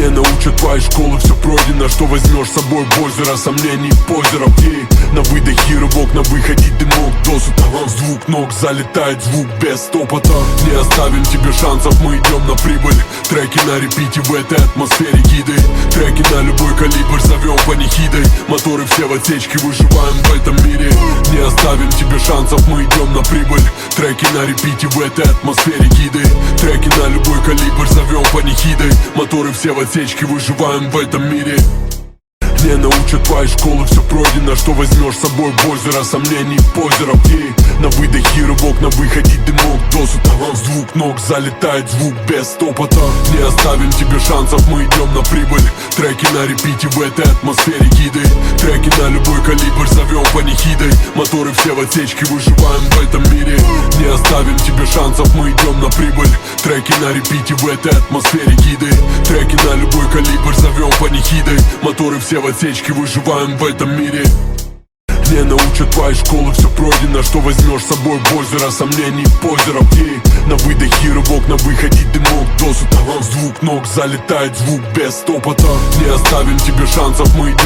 Не научат твои школы, все пройдено. Что возьмешь с собой в озеро? Сомнений позеров. На выдохе рывок, на выходе дымок досыта. С двух ног залетает звук без стопота. Не оставим тебе шансов, мы идем на прибыль. Треки на репите в этой атмосфере гиды. Треки на любой калибр, зовем панихидой. Моторы все в отсечке, выживаем в этом мире. Не оставим тебе шансов, мы идем на прибыль. Треки на репите в этой атмосфере гиды. Треки на любой калибр, зовем панихидой. Моторы все в отсечке, выживаем в этом мире. Не научат твои школы, все пройдено. Что возьмешь с собой в озеро? Сомнений позеров. На выдохе рывок, на выходе дымок досыта. С двух ног залетает звук без стопота. Не оставим тебе шансов, мы идем на прибыль. Треки на репите в этой атмосфере гиды. Треки на любой калибр, зовем панихидой. Моторы все в отсечке, выживаем в этом мире. Не оставим тебе шансов, мы идем на прибыль. Треки на репите в этой атмосфере гиды. Треки на любой калибр, зовем панихидой. Моторы все в отсечке, выживаем в этом мире. Не научат твои школы, все пройдено. Что возьмешь с собой в озеро? Сомнений позеров. На выдохе рывок, на выходе дымок досыта. С двух ног залетает звук без стопота. Не оставим тебе шансов, мы идем